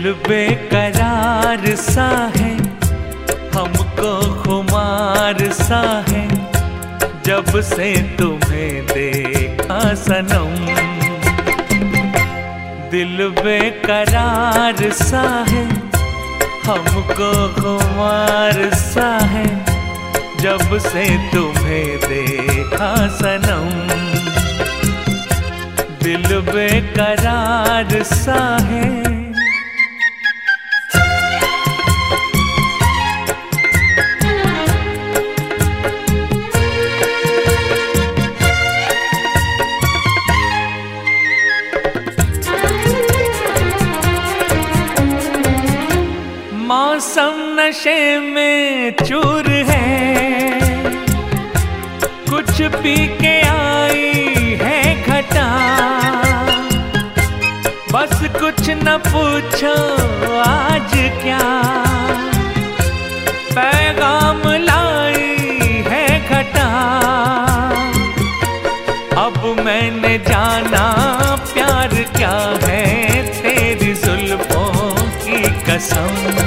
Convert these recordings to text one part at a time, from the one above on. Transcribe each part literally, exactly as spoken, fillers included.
दिल बेकरार सा है, हमको खुमार सा है, जब से तुम्हें देखा सनम। दिल बेकरार सा है, हमको खुमार सा है, जब से तुम्हें देखा सनम। दिल बेकरार सा है। मौसम नशे में चूर है, कुछ पी के आई है घटा। बस कुछ न पूछो आज क्या, पैगाम लाई है घटा। अब मैंने जाना प्यार क्या है, तेरी जुल्फों की कसम।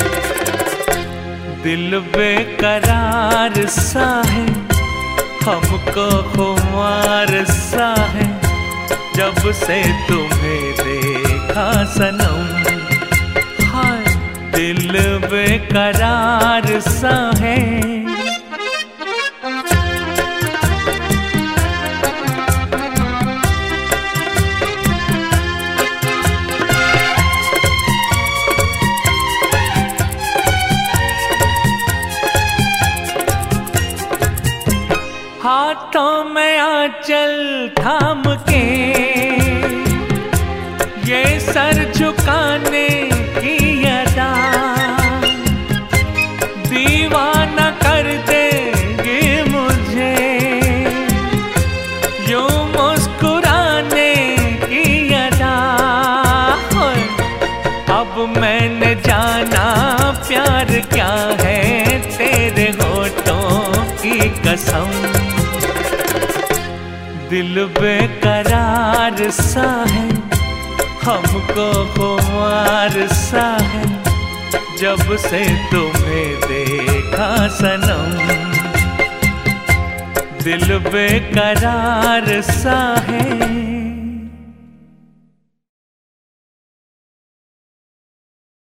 दिल बेकरार सा है, हमको खुमार सा है, जब से तुम्हें देखा सनम। हाय दिल बेकरार सा है। हाथों में आंचल थाम के, ये सर झुकाने की अदा, दीवाना कर देगी मुझे, यूं मुस्कुराने की अदा। अब मैंने जाना प्यार क्या है, तेरे होठों की कसम। दिल बेकरार सा है, हमको खुमार सा है, जब से तुम्हें देखा सनम। दिल बेकरार सा है।